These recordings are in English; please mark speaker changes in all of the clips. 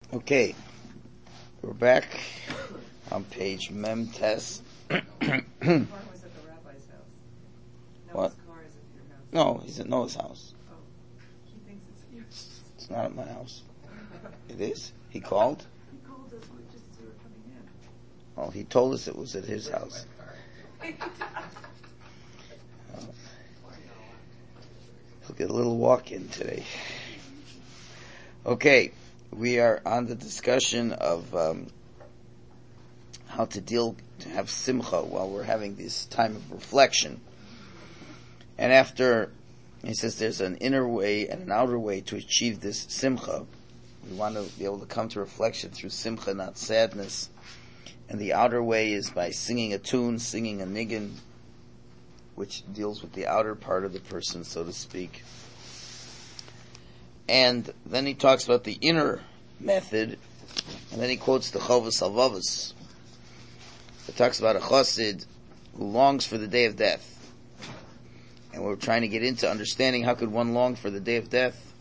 Speaker 1: Okay, we're back on page Mem Tes.
Speaker 2: Car was at the rabbi's house. Now
Speaker 1: What?
Speaker 2: his car is at your house.
Speaker 1: No, he's at Noah's house.
Speaker 2: Oh, he thinks it's yours.
Speaker 1: It's not at my house. It is? He called?
Speaker 2: He called us just as we were coming in.
Speaker 1: Oh, he told us it was at his house. He'll get a little walk-in today. Okay, we are on the discussion of how to have simcha while we're having this time of reflection. And after, he says there's an inner way and an outer way to achieve this simcha. We want to be able to come to reflection through simcha, not sadness. And the outer way is by singing a tune, singing a niggin, which deals with the outer part of the person, so to speak. And then he talks about the inner method, and then he quotes the Chovos HaLevavos. It talks about a chassid who longs for the day of death. And we're trying to get into understanding how could one long for the day of death.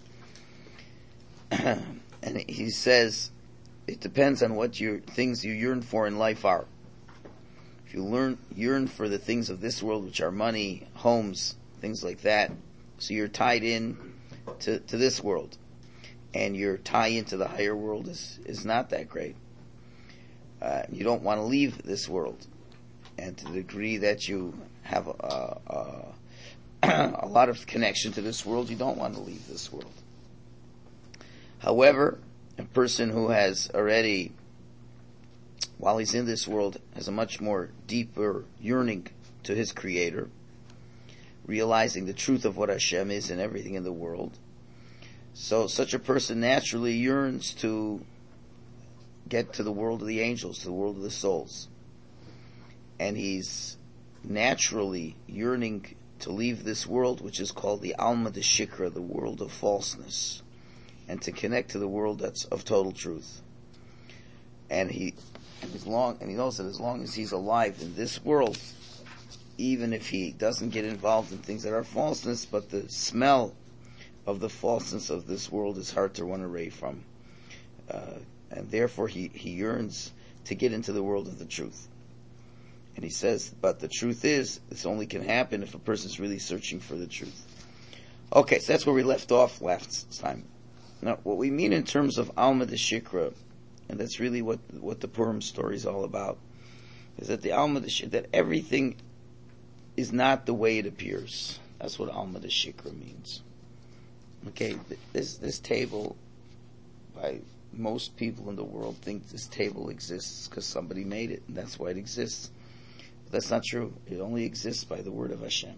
Speaker 1: And he says, it depends on what things you yearn for in life are. If you yearn for the things of this world, which are money, homes, things like that, so you're tied in to this world, and your tie into the higher world is not that great. You don't want to leave this world, and to the degree that you have a lot of connection to this world, you don't want to leave this world. However, a person who has already, while he's in this world, has a much more deeper yearning to his Creator, realizing the truth of what Hashem is and everything in the world. So such a person naturally yearns to get to the world of the angels, to the world of the souls. And he's naturally yearning to leave this world, which is called the Alma de Shikra, the world of falseness, and to connect to the world that's of total truth. And he knows that as long as he's alive in this world, even if he doesn't get involved in things that are falseness, but the smell of the falseness of this world is hard to run away from. And therefore he yearns to get into the world of the truth. And he says, but the truth is, this only can happen if a person's really searching for the truth. Okay, so that's where we left off last time. Now, what we mean in terms of Alma de Shikra, and that's really what the Purim story is all about, is that the Alma de Shikra, that everything is not the way it appears. That's what Alma de Shikra means. Okay, this table, by most people in the world think this table exists because somebody made it, and that's why it exists. But that's not true. It only exists by the word of Hashem.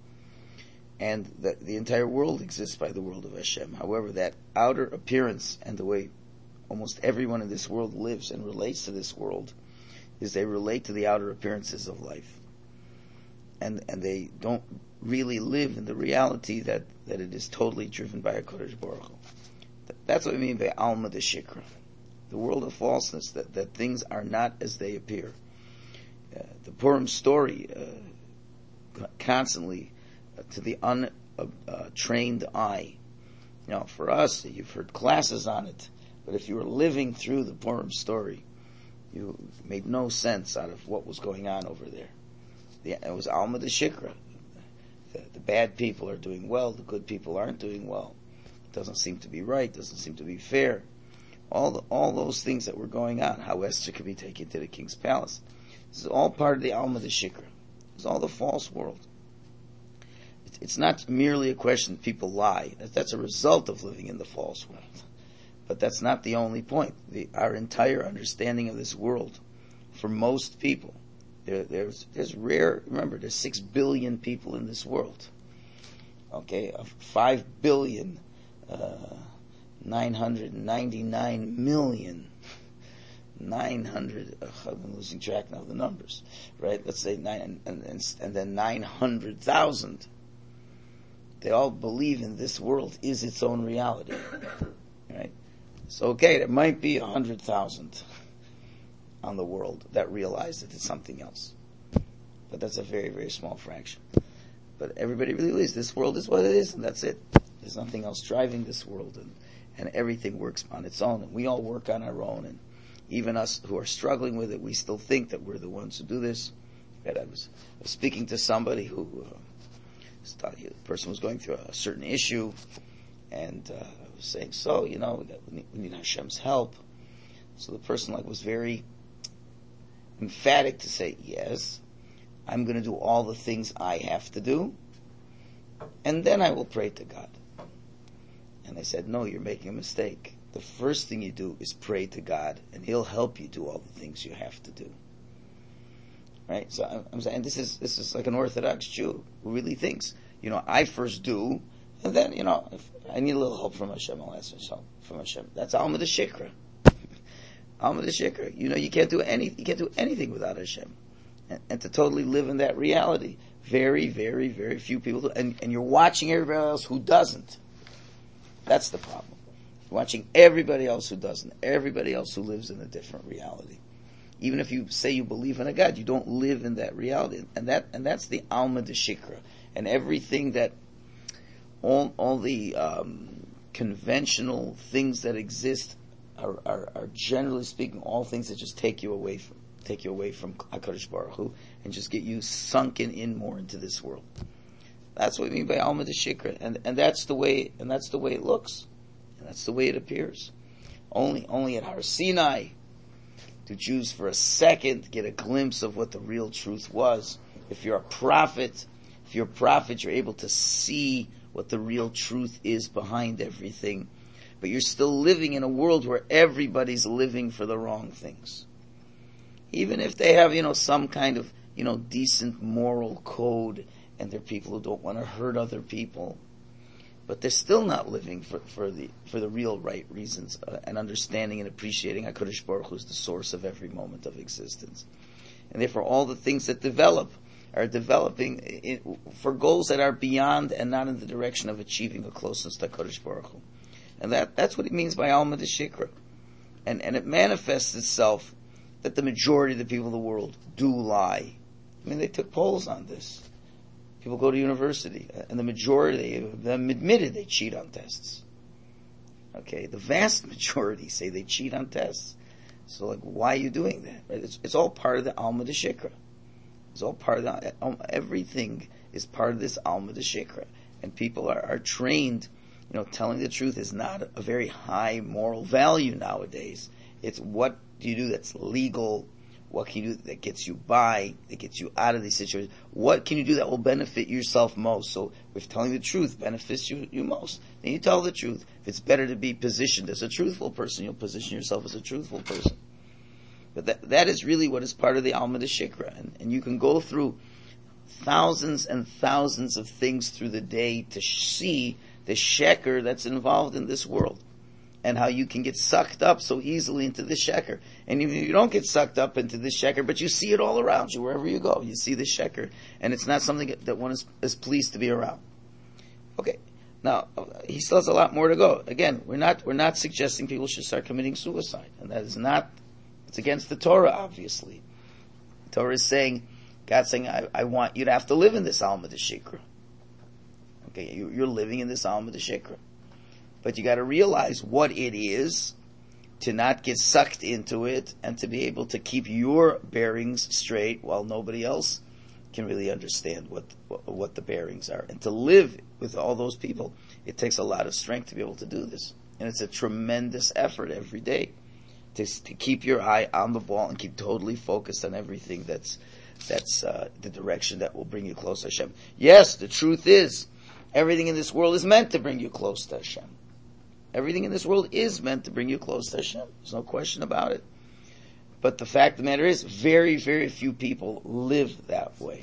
Speaker 1: And the entire world exists by the word of Hashem. However, that outer appearance and the way almost everyone in this world lives and relates to this world is they relate to the outer appearances of life. And they don't really live in the reality that it is totally driven by HaKadosh Baruch Hu. That's what we mean by Alma de Shikra, the world of falseness, that things are not as they appear. The Purim story constantly, to the untrained eye. Now, for us, you've heard classes on it, but if you were living through the Purim story, you made no sense out of what was going on over there. It was Alma de Shikra. The bad people are doing well, the good people aren't doing well. It doesn't seem to be right, doesn't seem to be fair. All those things that were going on, how Esther could be taken to the king's palace. This is all part of the Alma de Shikra. It's all the false world. It's not merely a question people lie. That's a result of living in the false world. But that's not the only point. Our entire understanding of this world, for most people, there's rare, remember, there's 6 billion people in this world. Okay, 5 billion, 999,900, I'm losing track now of the numbers, right? Let's say 9, and then 900,000. They all believe in this world is its own reality, right? So okay, there might be 100,000 on the world that realize that it's something else, but that's a very, very small fraction. But everybody really believes this world is what it is, and that's it. There's nothing else driving this world, and everything works on its own, and we all work on our own, and even us who are struggling with it, we still think that we're the ones who do this. I was speaking to somebody who, the person was going through a certain issue, and I was saying, so, we need Hashem's help. So the person was very emphatic to say, yes, I'm going to do all the things I have to do, and then I will pray to God. And I said, no, you're making a mistake. The first thing you do is pray to God, and He'll help you do all the things you have to do. Right? So I'm saying this is like an Orthodox Jew who really thinks, I first do, and then, if I need a little help from Hashem, I'll ask for help from Hashem. That's Alma de Shikra. Alma de Shikra. You can't do anything without Hashem. And to totally live in that reality. Very, very, very few people do. And you're watching everybody else who doesn't. That's the problem. You're watching everybody else who doesn't. Everybody else who lives in a different reality. Even if you say you believe in a God, you don't live in that reality. And that's the Alma de Shikra. And everything that, all the conventional things that exist are generally speaking all things that just take you away from HaKadosh Baruch Hu and just get you sunken in more into this world. That's what we mean by Alma de Shikra, and that's the way it looks, and that's the way it appears. Only at Har Sinai do Jews for a second get a glimpse of what the real truth was. If you're a prophet, you're able to see what the real truth is behind everything. But you're still living in a world where everybody's living for the wrong things. Even if they have, some kind of, decent moral code, and they're people who don't want to hurt other people, but they're still not living for the real right reasons, and understanding and appreciating HaKadosh Baruch Hu is the source of every moment of existence. And therefore all the things that are developing for goals that are beyond and not in the direction of achieving a closeness to HaKadosh Baruch Hu. And that's what it means by Alma de Shikra. And it manifests itself that the majority of the people of the world do lie. I mean, they took polls on this. People go to university, and the majority of them admitted they cheat on tests. Okay, the vast majority say they cheat on tests. So, why are you doing that? Right? It's all part of the Alma de Shikra. It's all part of everything is part of this Alma de Shikra. And people are trained, telling the truth is not a very high moral value nowadays. It's what do you do that's legal? What can you do that gets you by, that gets you out of these situations? What can you do that will benefit yourself most? So if telling the truth benefits you most, then you tell the truth. If it's better to be positioned as a truthful person, you'll position yourself as a truthful person. But that is really what is part of the Alma de Shikra. And you can go through thousands and thousands of things through the day to see the sheker that's involved in this world. And how you can get sucked up so easily into the sheker. And even if you don't get sucked up into the sheker, but you see it all around you, wherever you go, you see the sheker. And it's not something that one is pleased to be around. Okay. Now, he still has a lot more to go. Again, we're not suggesting people should start committing suicide. And that is not, it's against the Torah, obviously. The Torah is saying, God's saying, I want you to have to live in this Alma de Shikra. Okay, you're living in this Alma de Shikra. But you got to realize what it is, to not get sucked into it, and to be able to keep your bearings straight while nobody else can really understand what the bearings are. And to live with all those people, it takes a lot of strength to be able to do this. And it's a tremendous effort every day to keep your eye on the ball and keep totally focused on everything that's the direction that will bring you close to Hashem. Yes, the truth is, everything in this world is meant to bring you close to Hashem. Everything in this world is meant to bring you close to Hashem. There's no question about it. But the fact of the matter is, very, very few people live that way.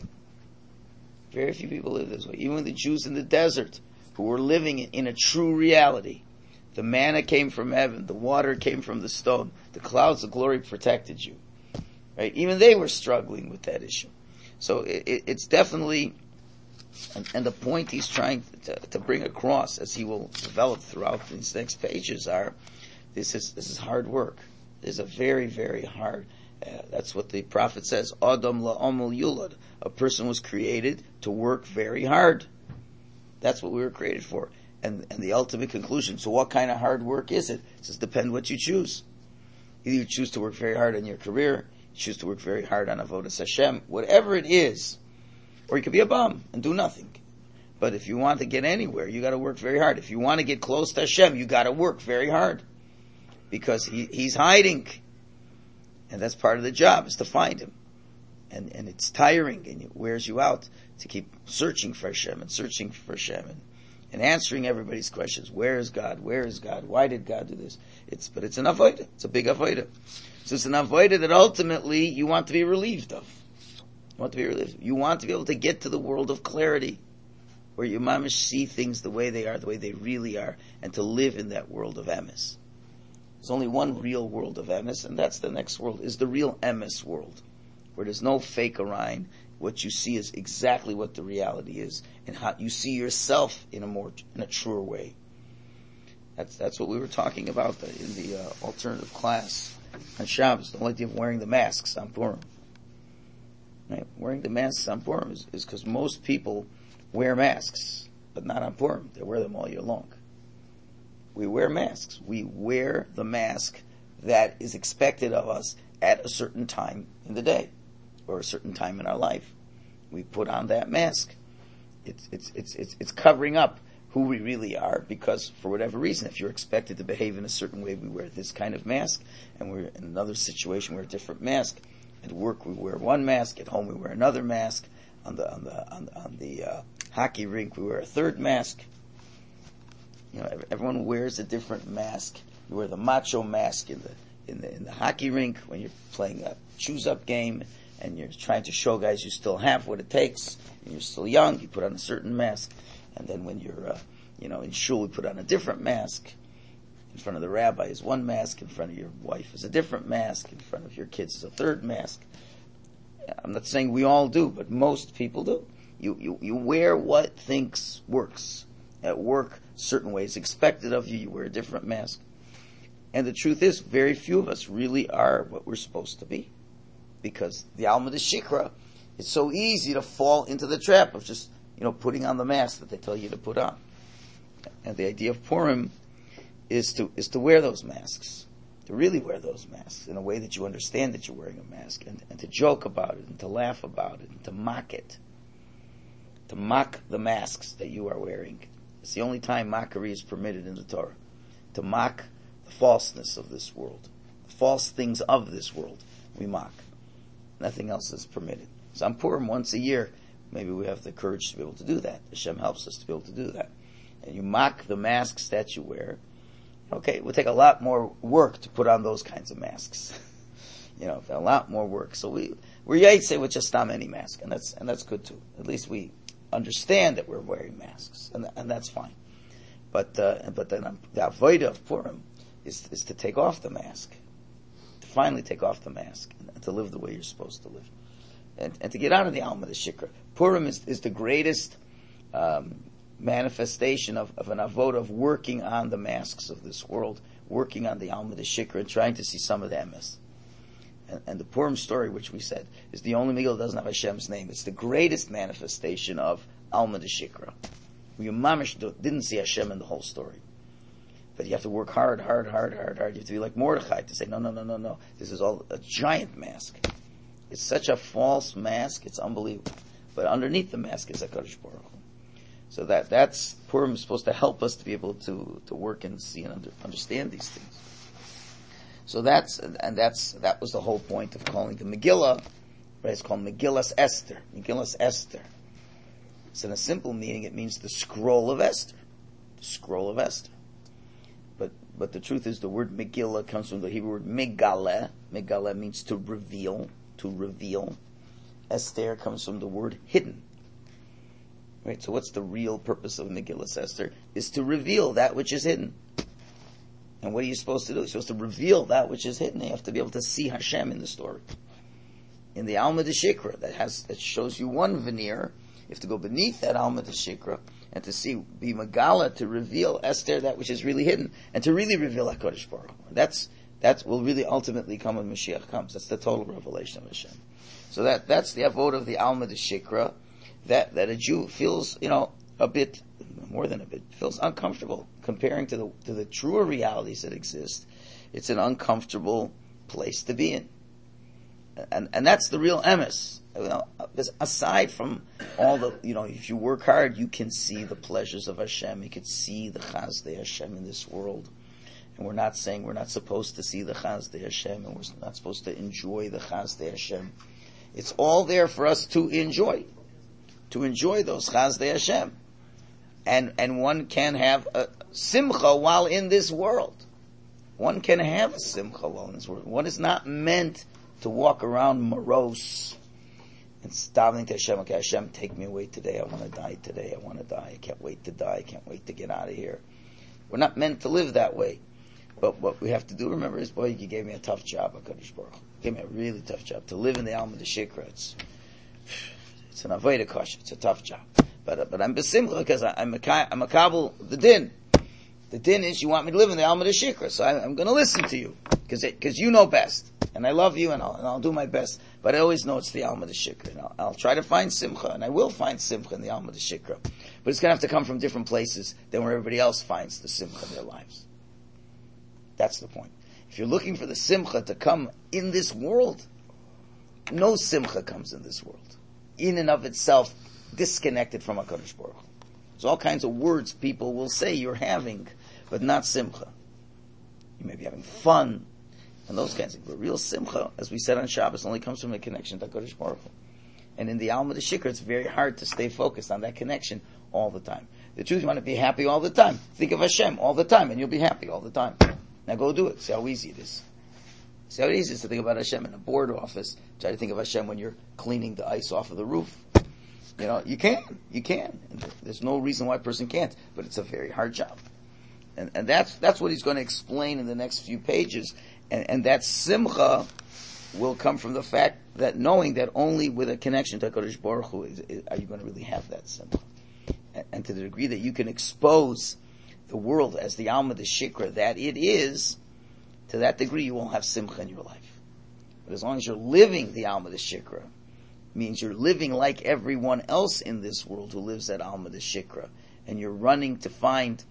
Speaker 1: Very few people live this way. Even the Jews in the desert, who were living in a true reality. The manna came from heaven. The water came from the stone. The clouds of glory protected you. Right? Even they were struggling with that issue. So it's definitely... And the point he's trying to bring across, as he will develop throughout these next pages, are this is hard work. This is a very, very hard. That's what the prophet says. Adam la'amul yulad. A person was created to work very hard. That's what we were created for. And the ultimate conclusion. So what kind of hard work is it? It says depend what you choose. Either you choose to work very hard on your career, you choose to work very hard on Avodas Hashem, whatever it is, or you could be a bum and do nothing. But if you want to get anywhere, you got to work very hard. If you want to get close to Hashem, you got to work very hard, because he's hiding, and that's part of the job, is to find him. And it's tiring, and it wears you out to keep searching for Hashem and answering everybody's questions. Where is God? Where is God? Why did God do this? But it's an avodah. It's a big avodah. So it's an avodah that ultimately you want to be relieved of. You want to be relieved. You want to be able to get to the world of clarity, where you mamish see things the way they are, the way they really are, and to live in that world of emes. There's only one real world of emes, and that's the next world, is the real emes world, where there's no fake Orion. What you see is exactly what the reality is, and how you see yourself in a truer way. That's what we were talking about in the alternative class on Shabbos. The whole idea of wearing the masks on Purim. Right? Wearing the masks on Purim is because most people wear masks, but not on Purim. They wear them all year long. We wear masks. We wear the mask that is expected of us at a certain time in the day, or a certain time in our life. We put on that mask. It's covering up who we really are, because for whatever reason, if you're expected to behave in a certain way, we wear this kind of mask, and we're in another situation, we wear a different mask. At work, we wear one mask. At home, we wear another mask. On the hockey rink, we wear a third mask. You know, everyone wears a different mask. You wear the macho mask in the hockey rink when you're playing a choose-up game, and you're trying to show guys you still have what it takes, and you're still young. You put on a certain mask, and then when you're in shul, you put on a different mask. In front of the rabbi is one mask. In front of your wife is a different mask. In front of your kids is a third mask. I'm not saying we all do, but most people do. You wear what thinks works. At work, certain ways expected of you. You wear a different mask. And the truth is, very few of us really are what we're supposed to be. Because the Alma de Shikra, it's so easy to fall into the trap of just, putting on the mask that they tell you to put on. And the idea of Purim is to wear those masks. To really wear those masks in a way that you understand that you're wearing a mask, and to joke about it, and to laugh about it, and to mock it. To mock the masks that you are wearing. It's the only time mockery is permitted in the Torah. To mock the falseness of this world. The false things of this world, we mock. Nothing else is permitted. So on Purim, once a year, maybe we have the courage to be able to do that. Hashem helps us to be able to do that. And you mock the masks that you wear. Okay, it will take a lot more work to put on those kinds of masks. A lot more work. So we're yaitse with just any mask, and that's good too. At least we understand that we're wearing masks, and that's fine. But then the avodah of Purim is to take off the mask, to finally take off the mask, and to live the way you're supposed to live, and to get out of the Alma de Shikra. Purim is the greatest manifestation of an avodah of working on the masks of this world, working on the Alma de Shikra, and trying to see some of the emes. And the Purim story, which we said, is the only Megillah that doesn't have Hashem's name. It's the greatest manifestation of Alma de Shikra. You mamish didn't see Hashem in the whole story. But you have to work hard. You have to be like Mordechai to say, no. This is all a giant mask. It's such a false mask, it's unbelievable. But underneath the mask is HaKadosh Baruch Hu. So that's Purim is supposed to help us to be able to work and see and understand these things. So that was the whole point of calling the Megillah, right? It's called Megillas Esther. Megillas Esther. So in a simple meaning, it means the scroll of Esther. The scroll of Esther. But the truth is, the word Megillah comes from the Hebrew word Megaleh. Megaleh means to reveal. To reveal. Esther comes from the word hidden. Right? So what's the real purpose of Megillas Esther? Is to reveal that which is hidden. And what are you supposed to do? You're supposed to reveal that which is hidden. You have to be able to see Hashem in the story. In the Alma de Shikra, that shows you one veneer. You have to go beneath that Alma de Shikra and to see, be Megala, to reveal Esther, that which is really hidden, and to really reveal HaKadosh Baruch Hu. That will really ultimately come when Mashiach comes. That's the total revelation of Hashem. So that's the avodah of the Alma de Shikra, that a Jew feels, a bit more than a bit, feels uncomfortable comparing to the truer realities that exist. It's an uncomfortable place to be in. And that's the real emes. Aside from all the, if you work hard, you can see the pleasures of Hashem. You can see the Chazdei Hashem in this world. And we're not saying we're not supposed to see the Chazdei Hashem, and we're not supposed to enjoy the Chazdei Hashem. It's all there for us to enjoy those Chazdei Hashem. And one can have a simcha while in this world. One can have a simcha while in this world. One is not meant to walk around morose and davening to Hashem. Okay, Hashem, take me away today. I want to die today. I want to die. I can't wait to die. I can't wait to get out of here. We're not meant to live that way. But what we have to do, remember, is, boy, you gave me a tough job, HaKadosh Baruch Hu. You gave me a really tough job. To live in the Alma Shikra, it's an avodah kosher. It's a tough job. But I'm besimcha because I'm a kabul the din. The din is you want me to live in the Alma Shikra, so I'm going to listen to you because you know best, and I love you, and I'll do my best. But I always know it's the Alma Shikra, and I'll try to find simcha, and I will find simcha in the Alma Shikra. But it's going to have to come from different places than where everybody else finds the simcha in their lives. That's the point. If you're looking for the simcha to come in this world, no simcha comes in this world. In and of itself, disconnected from HaKadosh Baruch Hu. There's all kinds of words people will say you're having, but not simcha. You may be having fun, and those kinds of things. But real simcha, as we said on Shabbos, only comes from a connection to HaKadosh Baruch Hu. And in the Alma Shikra, it's very hard to stay focused on that connection all the time. The truth, you want to be happy all the time. Think of Hashem all the time, and you'll be happy all the time. Now go do it. See how easy it is. See how easy it is to think about Hashem in a board office. Try to think of Hashem when you're cleaning the ice off of the roof. You can. And there's no reason why a person can't, but it's a very hard job. And that's what he's going to explain in the next few pages. And that simcha will come from the fact that knowing that only with a connection to HaKadosh Baruch Hu are you going to really have that simcha. And to the degree that you can expose the world as the Alma Shikra that it is, to that degree you won't have simcha in your life. But as long as you're living the Alma Shikra, means you're living like everyone else in this world who lives that Alma Shikra, and you're running to find,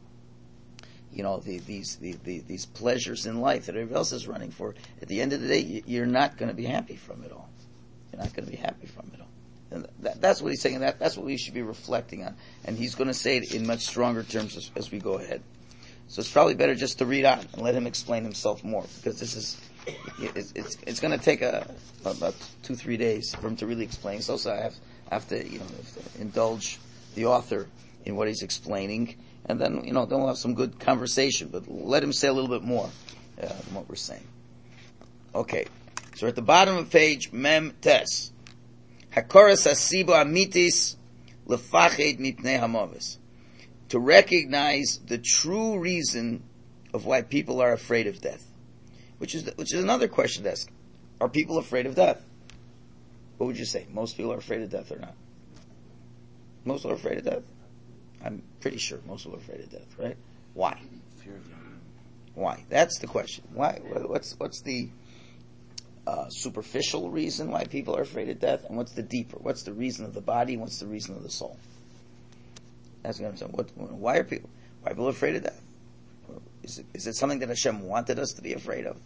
Speaker 1: these pleasures in life that everybody else is running for. At the end of the day, you're not going to be happy from it all. You're not going to be happy from it all. And that's what he's saying. That's what we should be reflecting on. And he's going to say it in much stronger terms as we go ahead. So it's probably better just to read on and let him explain himself more, because this is it's going to take about 2-3 days for him to really explain. So I have to indulge the author in what he's explaining, and then then we'll have some good conversation. But let him say a little bit more than what we're saying. Okay, so at the bottom of page Mem Tes. Hakoras hasibo amitis lefached mipnei hamoves. To recognize the true reason of why people are afraid of death, which is another question to ask. Are people afraid of death? What would you say? Most people are afraid of death or not? Most people are afraid of death? I'm pretty sure most people are afraid of death, right? Why? Why? That's the question. Why? What's the superficial reason why people are afraid of death, and what's the deeper? What's the reason of the body, and what's the reason of the soul? That's what I'm saying. Why are people afraid of death? Is it something that Hashem wanted us to be afraid of?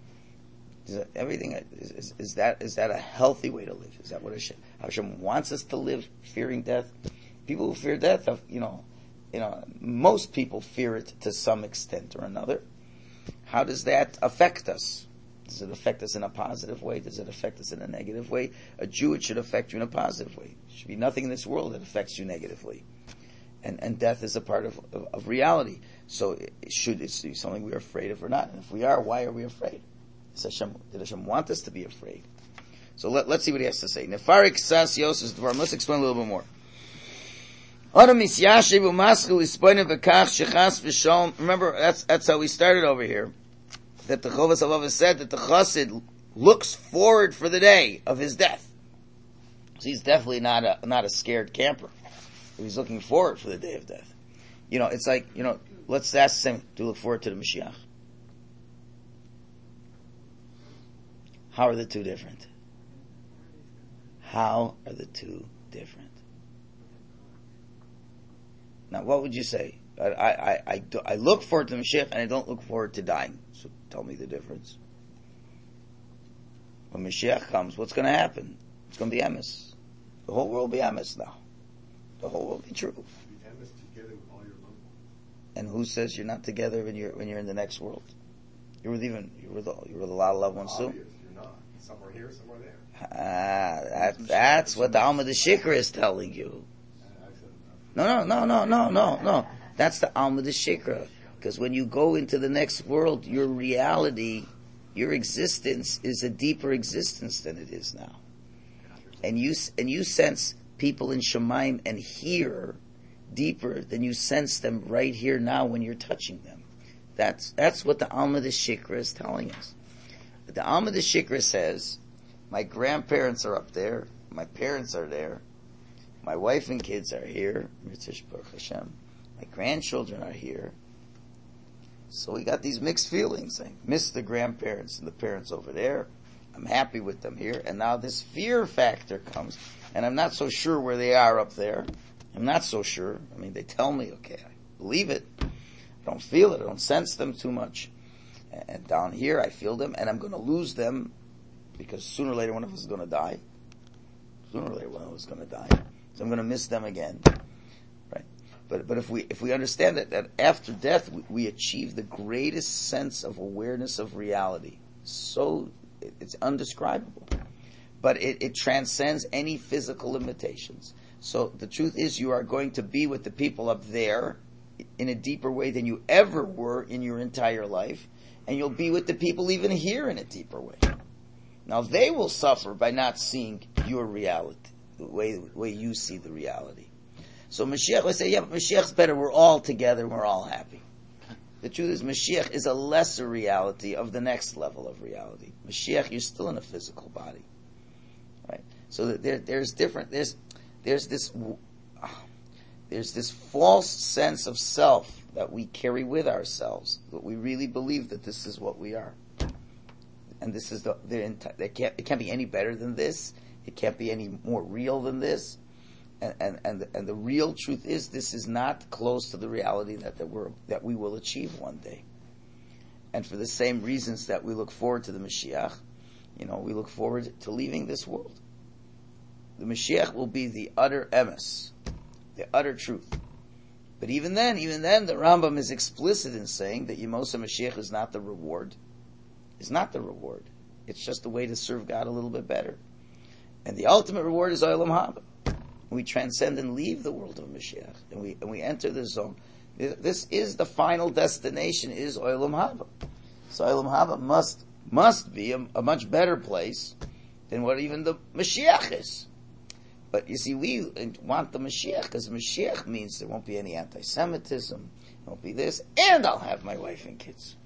Speaker 1: Is that a healthy way to live? Is that what Hashem wants us to live, fearing death? People who fear death, most people fear it to some extent or another. How does that affect us? Does it affect us in a positive way? Does it affect us in a negative way? A Jew, it should affect you in a positive way. There should be nothing in this world that affects you negatively. And death is a part of reality. So it's something we are afraid of or not? And if we are, why are we afraid? Did Hashem want us to be afraid? So let's see what he has to say. Nefarik sas Yosef Dvarim. Let's explain a little bit more. Remember, that's how we started over here. That the Chovas HaLevavos said that the Chassid looks forward for the day of his death. So he's definitely not a scared camper. He's looking forward for the day of death. It's like, let's ask the same, do you look forward to the Mashiach? How are the two different? Now, what would you say? I look forward to Mashiach and I don't look forward to dying. So tell me the difference. When Mashiach comes, what's going to happen? It's going to be emes. The whole world will be emes now. The whole world will be true.
Speaker 3: Be emes together with all your loved ones.
Speaker 1: And who says you're not together when you're in the next world? You're with a lot of loved ones too.
Speaker 3: Obvious, you're not. Somewhere here, somewhere there.
Speaker 1: That's what the Alma de Shikra is telling you. No. That's the Alma de Shikra. Because when you go into the next world, your reality, your existence is a deeper existence than it is now. And you sense people in Shemaim and here deeper than you sense them right here now when you're touching them. That's what the Alma de Shikra is telling us. The Alma de Shikra says, my grandparents are up there, my parents are there, my wife and kids are here, Baruch Hashem. My grandchildren are here. So we got these mixed feelings. I miss the grandparents and the parents over there. I'm happy with them here. And now this fear factor comes. And I'm not so sure where they are up there. I'm not so sure. I mean, they tell me, okay, I believe it. I don't feel it. I don't sense them too much. And down here, I feel them. And I'm going to lose them because sooner or later one of us is going to die. Sooner or later one of us is going to die. So I'm going to miss them again. Right? But if we understand that after death we achieve the greatest sense of awareness of reality. So it's undescribable. But it transcends any physical limitations. So the truth is you are going to be with the people up there in a deeper way than you ever were in your entire life. And you'll be with the people even here in a deeper way. Now they will suffer by not seeing your reality, the way you see the reality. So Mashiach, let's say, yeah, but Mashiach's better. We're all together. We're all happy. The truth is, Mashiach is a lesser reality of the next level of reality. Mashiach, you're still in a physical body, right? So there's this false sense of self that we carry with ourselves, that we really believe that this is what we are, and this is it can't be any better than this. It can't be any more real than this. And the real truth is, this is not close to the reality that we will achieve one day. And for the same reasons that we look forward to the Mashiach, we look forward to leaving this world. The Mashiach will be the utter emes, the utter truth. But even then, the Rambam is explicit in saying that Yemos HaMashiach is not the reward. It's not the reward. It's just a way to serve God a little bit better. And the ultimate reward is Olam Haba. We transcend and leave the world of Mashiach, and we enter the zone. This is the final destination, is Olam Haba. So Olam Haba must be a much better place than what even the Mashiach is. But you see, we want the Mashiach, because Mashiach means there won't be any anti-Semitism, there won't be this, and I'll have my wife and kids.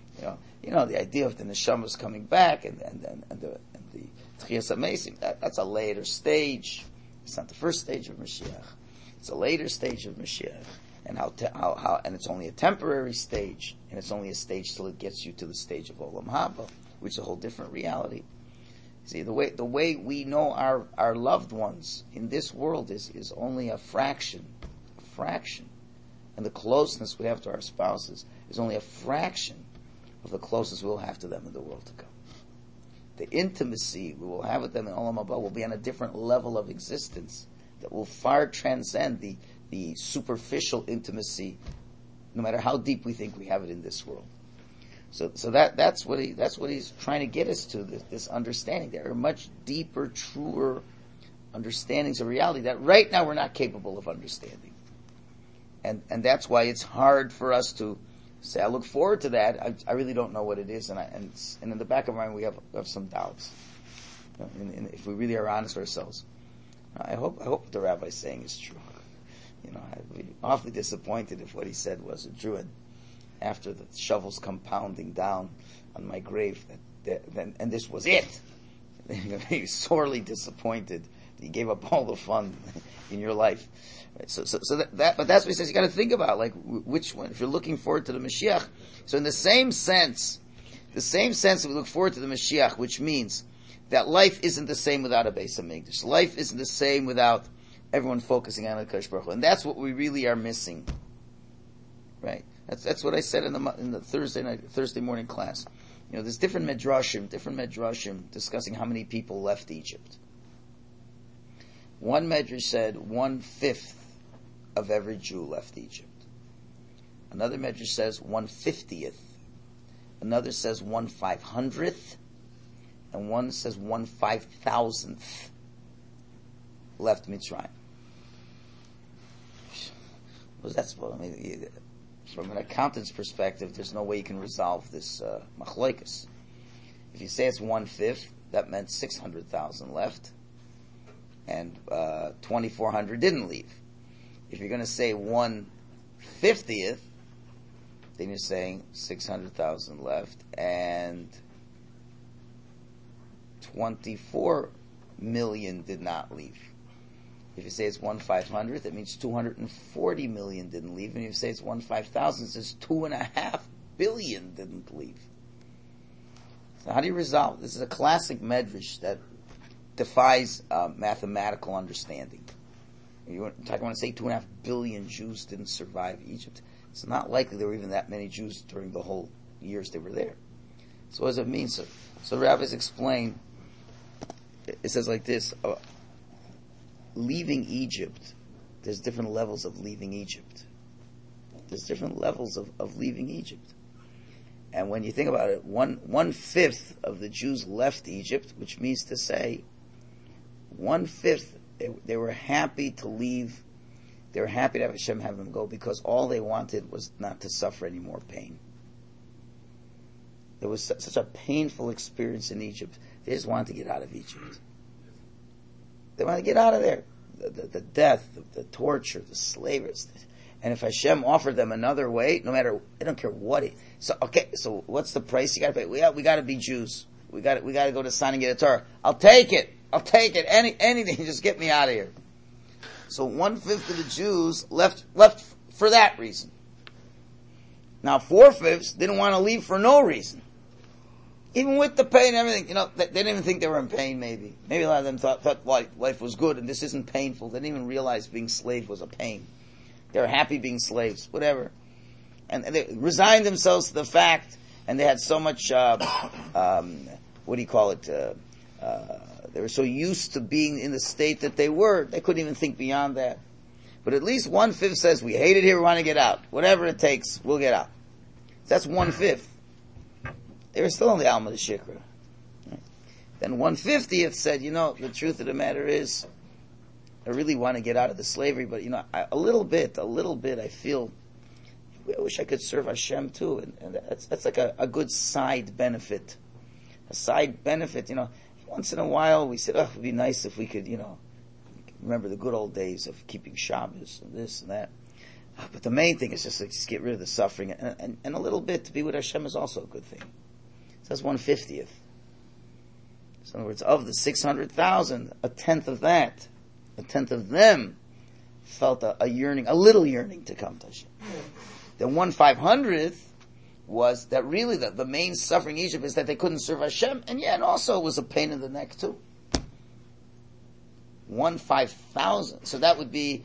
Speaker 1: The idea of the neshamas coming back and the Tchias HaMesim, that's a later stage. It's not the first stage of Mashiach. It's a later stage of Mashiach, and and it's only a temporary stage, and it's only a stage till it gets you to the stage of Olam Haba, which is a whole different reality. See, the way we know our loved ones in this world is only a fraction, and the closeness we have to our spouses is only a fraction of the closeness we'll have to them in the world to come. The intimacy we will have with them in Olam Haba will be on a different level of existence that will far transcend the superficial intimacy, no matter how deep we think we have it in this world. So that's what he's trying to get us to, this understanding. There are much deeper, truer understandings of reality that right now we're not capable of understanding, and that's why it's hard for us to say, I look forward to that. I really don't know what it is, and in the back of our mind we have some doubts. And if we really are honest with ourselves, I hope what the rabbi's saying is true. I'd be awfully disappointed if what he said wasn't true, and after the shovels come pounding down on my grave, and this was it. You're sorely disappointed that you gave up all the fun in your life. Right? So but that's what he says. You got to think about, like, which one. If you're looking forward to the Mashiach, so in the same sense that we look forward to the Mashiach, which means that life isn't the same without a Beis Hamikdash. Life isn't the same without everyone focusing on HaKadosh Baruch Hu. And that's what we really are missing. Right? That's what I said in the Thursday morning class. There's different medrashim discussing how many people left Egypt. One medrash said 1/5 of every Jew left Egypt. Another medrash says 1/50th. Another says 1/500th. And one says 1/5000th left Mitzrayim. What's that supposed to mean? From an accountant's perspective, there's no way you can resolve this machlokes. If you say it's 1/5, that meant 600,000 left, and 2,400 didn't leave. If you're going to say 1/50th, then you're saying 600,000 left, and 24 million did not leave. If you say it's 1/500th, it means 240 million didn't leave. And if you say it's 1/5000, it says 2.5 billion didn't leave. So how do you resolve? This is a classic medrash that defies mathematical understanding. You want to say 2.5 billion Jews didn't survive Egypt? It's not likely there were even that many Jews during the whole years they were there. So what does it mean? So rabbis explain. It says like this. Leaving Egypt, there's different levels of leaving Egypt. There's different levels of leaving Egypt. And when you think about it, 1/5 of the Jews left Egypt, which means to say 1/5, they were happy to leave. They were happy to have Hashem have them go because all they wanted was not to suffer any more pain. There was such a painful experience in Egypt. They just wanted to get out of Egypt. They want to get out of there. The death, the torture, the slavery. And if Hashem offered them another way, no matter, I don't care what it. So what's the price you got to pay? We got to be Jews. We got to go to Sinai and get a Torah. I'll take it. Anything. Just get me out of here. So 1/5 of the Jews left for that reason. Now 4/5 didn't want to leave for no reason. Even with the pain and everything, they didn't even think they were in pain, maybe. Maybe a lot of them thought life was good and this isn't painful. They didn't even realize being slave was a pain. They were happy being slaves, whatever. And they resigned themselves to the fact, and they had so much, they were so used to being in the state that they were, they couldn't even think beyond that. But at least 1/5 says, we hate it here, we want to get out. Whatever it takes, we'll get out. That's 1/5. They were still in the Alma Shikra. Then 1/50th said, the truth of the matter is, I really want to get out of the slavery, but a little bit, I feel, I wish I could serve Hashem too, and that's like a good side benefit. A side benefit, once in a while we said, it would be nice if we could, remember the good old days of keeping Shabbos and this and that. But the main thing is just get rid of the suffering, and a little bit to be with Hashem is also a good thing. So that's 1/50th. So in other words, of the 600,000, a tenth of them felt a yearning, a little yearning to come to Hashem. Then 1/500th was that really the main suffering in Egypt is that they couldn't serve Hashem, and also it was a pain in the neck too. 1/5000. So that would be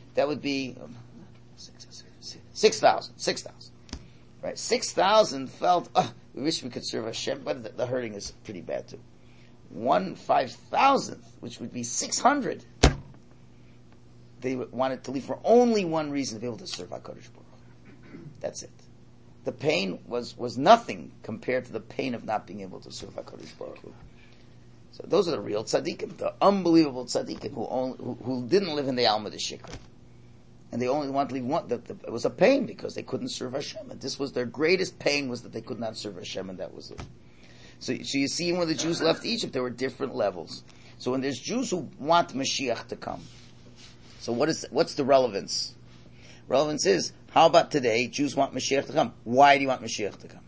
Speaker 1: 6,000. Right? 6,000 felt, we wish we could serve Hashem, but the hurting is pretty bad too. 1/5000th, which would be 600, they wanted to leave for only one reason, to be able to serve HaKadosh Baruch Hu. That's it. The pain was nothing compared to the pain of not being able to serve HaKadosh Baruch Hu. So those are the real tzaddikim, the unbelievable tzaddikim who didn't live in the Alma Shikra. And they only wanted to leave one. It was a pain because they couldn't serve Hashem. And this was their greatest pain, was that they could not serve Hashem, and that was it. So you see, when the Jews left Egypt, there were different levels. So when there's Jews who want Mashiach to come, so what's the relevance? Relevance is, how about today, Jews want Mashiach to come. Why do you want Mashiach to come?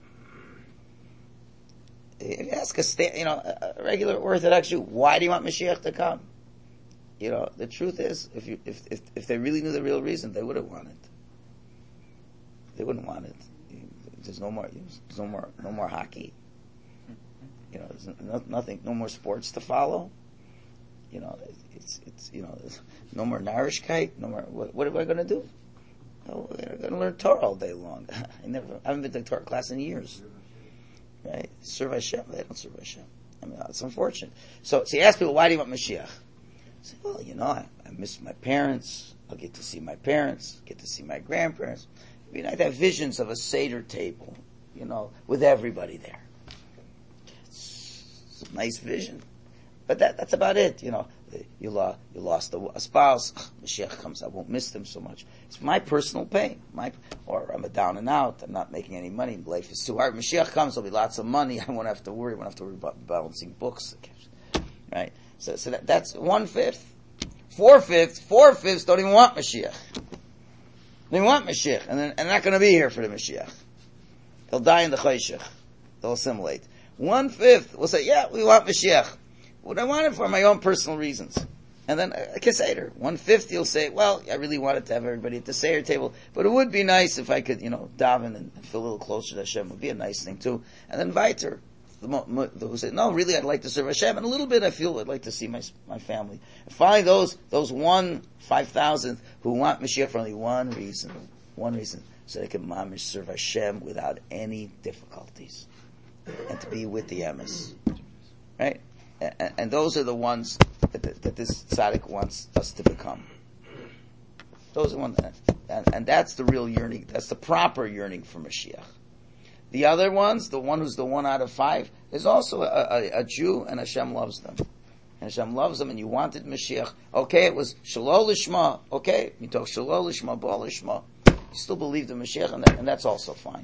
Speaker 1: If you ask a regular Orthodox Jew, why do you want Mashiach to come? The truth is, if they really knew the real reason, they would have wanted. They wouldn't want it. There's no more hockey. There's nothing, no more sports to follow. it's no more Narishkeit, no more. What am I going to do? Oh, I'm going to learn Torah all day long. I haven't been to a Torah class in years. Right? Serve Hashem. They don't serve Hashem. I mean, it's unfortunate. So you ask people, why do you want Mashiach? I say, well, I miss my parents. I'll get to see my parents, get to see my grandparents. I have visions of a Seder table, with everybody there. It's a nice vision. But that's about it, You lost a spouse. Mashiach comes, I won't miss them so much. It's my personal pain. Or I'm a down and out. I'm not making any money. Life is too hard. Mashiach comes, there'll be lots of money. I won't have to worry. I won't have to worry about balancing books. Right? So that's 1/5. 4/5 don't even want Mashiach. They want Mashiach, and they're not going to be here for the Mashiach. They'll die in the Choshech. They'll assimilate. 1/5 will say, yeah, we want Mashiach. What I want it for my own personal reasons. And then a Seder. 1/5 you'll say, well, I really wanted to have everybody at the Seder table, but it would be nice if I could, daven and feel a little closer to Hashem. It would be a nice thing too. And then weiter. Who say, no, really, I'd like to serve Hashem, and a little bit I feel I'd like to see my family. And finally, those 5,000 who want Mashiach for only one reason, so they can mamish serve Hashem without any difficulties, and to be with the emes, right? And those are the ones that this tzaddik wants us to become. Those are the ones, and that's the real yearning. That's the proper yearning for Mashiach. The other ones, the one who's the 1 out of 5, is also a Jew, and Hashem loves them. And Hashem loves them, and you wanted Mashiach. Okay, it was Shalol Lishma. Okay, you talk Shalol Lishma, Baal Lishma. You still believe in Mashiach, and that's also fine.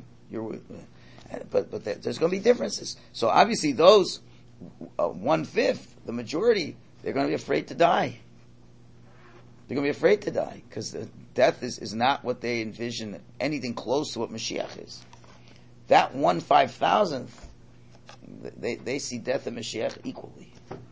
Speaker 1: But there's going to be differences. So obviously those 1/5, the majority, they're going to be afraid to die. They're going to be afraid to die, because death is not what they envision, anything close to what Mashiach is. That 1/5,000th, they see death and Mashiach equally.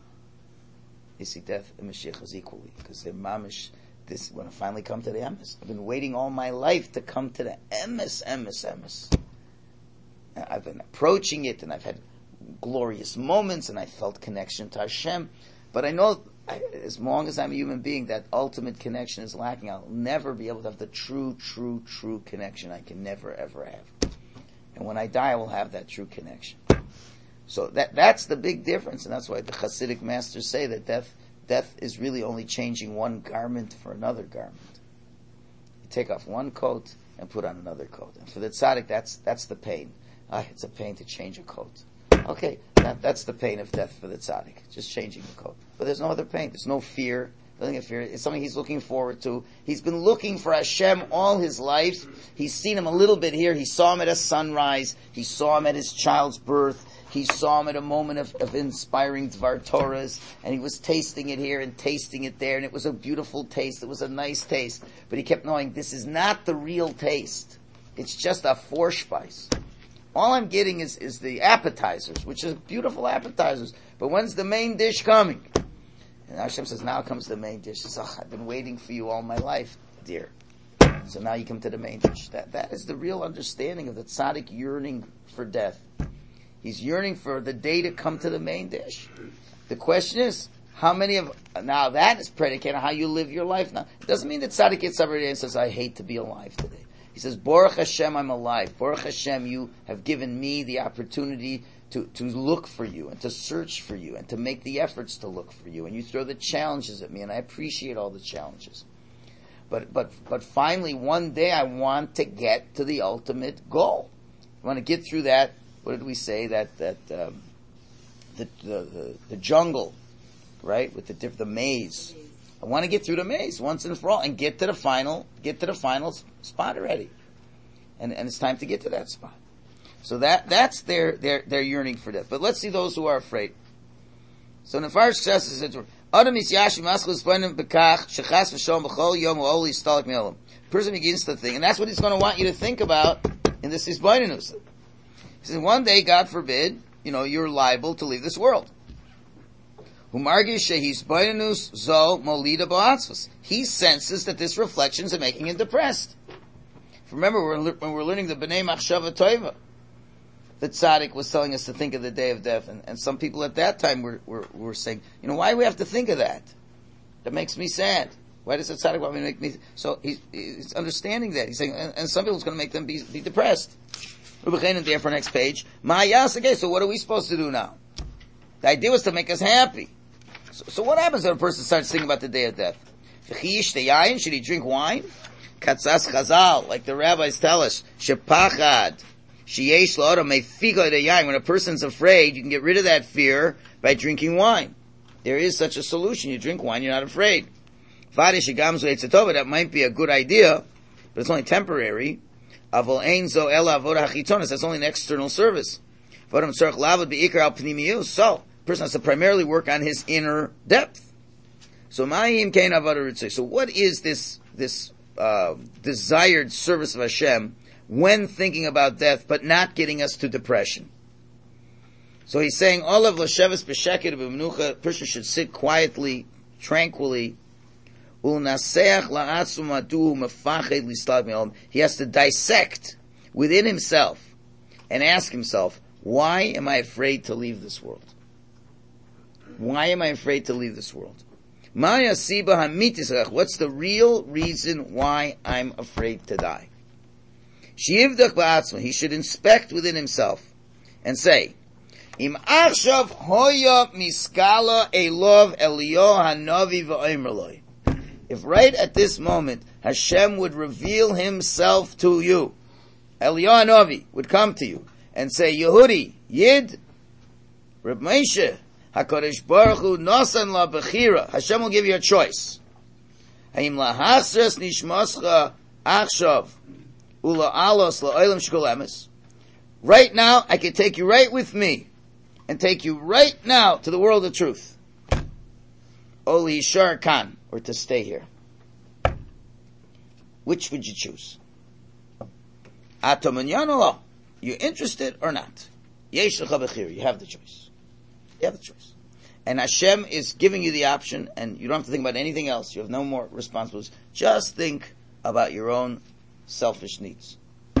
Speaker 1: They see death and Mashiach as equally, because they're mamish. This when I finally come to the emes. I've been waiting all my life to come to the emes. I've been approaching it, and I've had glorious moments, and I felt connection to Hashem. But I know, as long as I'm a human being, that ultimate connection is lacking. I'll never be able to have the true connection I can never ever have. And when I die, I will have that true connection. So that's the big difference, and that's why the Hasidic masters say that death is really only changing one garment for another garment. You take off one coat and put on another coat. And for the tzaddik, that's the pain. It's a pain to change a coat. Okay, that's the pain of death for the tzaddik, just changing the coat. But there's no other pain. There's no fear. Nothing of fear. It's something he's looking forward to. He's been looking for Hashem all his life. He's seen him a little bit here. He saw him at a sunrise. He saw him at his child's birth. He saw him at a moment of inspiring Dvar Torahs, and he was tasting it here and tasting it there, and it was a beautiful taste. It was a nice taste. But he kept knowing this is not the real taste. It's just a Vorspeise. All I'm getting is the appetizers, which is beautiful appetizers. But when's the main dish coming? And Hashem says, now comes the main dish. He says, I've been waiting for you all my life, dear. So now you come to the main dish. That is the real understanding of the tzaddik yearning for death. He's yearning for the day to come to the main dish. The question is, now that is predicated on how you live your life now. It doesn't mean that tzaddik gets up every day and says, I hate to be alive today. He says, Baruch Hashem, I'm alive. Baruch Hashem, you have given me the opportunity to look for you and to search for you and to make the efforts to look for you. And you throw the challenges at me, and I appreciate all the challenges. But finally, one day I want to get to the ultimate goal. I want to get through that. What did we say? The jungle, right? With the maze. I want to get through the maze once and for all and get to the final spot already. And it's time to get to that spot. So that's their yearning for death. But let's see those who are afraid. So in the first success is Adam is Yashi Maskal Spoinim Bekach Shechas V'Shalom B'Chol Yom Oli Stalik Me'olam. Person begins to think, and that's what he's going to want you to think about in this Hisbonenus. He says, one day, God forbid, you're liable to leave this world. Humargish Hisbonenus Zo Molida Ba'atzvus. He senses that this reflections are making him depressed. Remember, when we're learning the B'nai Machshava Toiva, the tzaddik was telling us to think of the day of death, and some people at that time were saying, why do we have to think of that? That makes me sad. Why does the tzaddik want me to make me? So he's understanding that. He's saying, and some people it's going to make them be depressed. And there for next page. Okay, so what are we supposed to do now? The idea was to make us happy. So what happens when a person starts thinking about the day of death? Should he drink wine? Katzas Chazal, like the rabbis tell us, Shepachad, Sheyesh La'oda Mefiga Deyayin. When a person's afraid, you can get rid of that fear by drinking wine. There is such a solution. You drink wine, you're not afraid. That might be a good idea, but it's only temporary. That's only an external service. So, a person has to primarily work on his inner depth. So what is this desired service of Hashem when thinking about death, but not getting us to depression? So he's saying, Olav l'sheves b'sheket b'menucha, a person should sit quietly, tranquilly. He has to dissect within himself and ask himself, why am I afraid to leave this world? Why am I afraid to leave this world? What's the real reason why I'm afraid to die? He should inspect within himself and say, Im achshav hoya miskala elov Eliyahu hanavi v'omer. If right at this moment Hashem would reveal Himself to you, Eliyahu hanavi would come to you and say, Yehudi, Yid, Reb Moshe, HaKadosh Baruch Hu nosan la bechira. Hashem will give you a choice. Haim lahachzres nishmascha achshav ula alos la'olam shkol emes. Right now, I can take you right with me and take you right now to the world of truth. Oli Shar Khan, or to stay here. Which would you choose? Atomanyano, you interested or not? Yesh lecha bechira, you have the choice. You have the choice. And Hashem is giving you the option, and you don't have to think about anything else. You have no more responsibilities. Just think about your own selfish needs.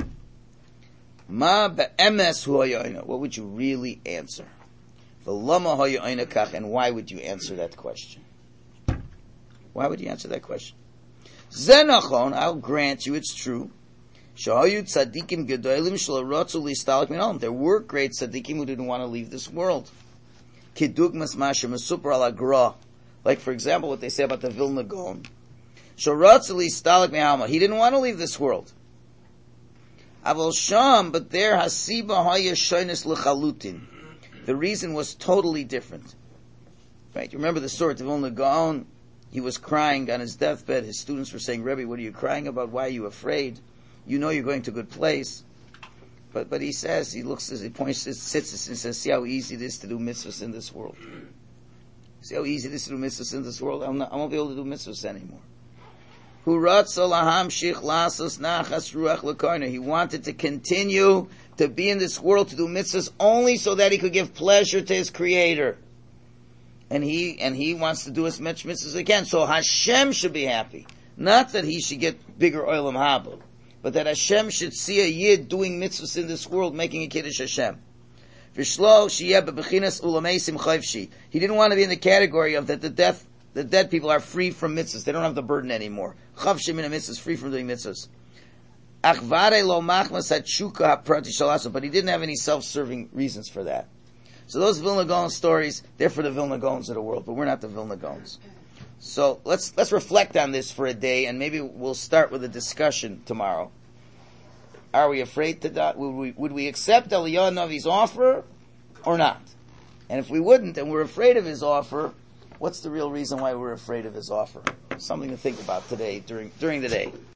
Speaker 1: Ma be'emes hu hayoina. What would you really answer? V'lama hayoina kach. And why would you answer that question? Why would you answer that question? Zenachon, I'll grant you it's true. Shahayu tzadikim gedolim sh'larotzu listalek min olam. There were great tzadikim who didn't want to leave this world. Kidugmas mashem mesupar al agra. Like, for example, what they say about the Vilna Gaon. Sh'larotzu listalek min olam. He didn't want to leave this world. Aval sham, but there hasiba haya shoynes lechalutin. The reason was totally different. Right? You remember the story of the Vilna Gaon? He was crying on his deathbed. His students were saying, Rebbe, what are you crying about? Why are you afraid? You know you're going to a good place. But he says, he points, sits and says, see how easy it is to do mitzvahs in this world. See how easy it is to do mitzvahs in this world? I won't be able to do mitzvahs anymore. He wanted to continue to be in this world to do mitzvahs only so that he could give pleasure to his Creator. And he wants to do as much mitzvahs as he can. So Hashem should be happy. Not that he should get bigger olam haba, but that Hashem should see a Yid doing mitzvahs in this world, making a Kiddush Hashem. He didn't want to be in the category of that the dead people are free from mitzvahs. They don't have the burden anymore. Chavshim in a mitzvahs, free from doing mitzvahs. But he didn't have any self-serving reasons for that. So those Vilna Gaon stories, they're for the Vilna Gaons of the world, but we're not the Vilna Gaons. So let's reflect on this for a day, and maybe we'll start with a discussion tomorrow. Are we afraid to die? Would we accept Eliyahu Navi's offer or not? And if we wouldn't, and we're afraid of his offer, what's the real reason why we're afraid of his offer? Something to think about today during the day.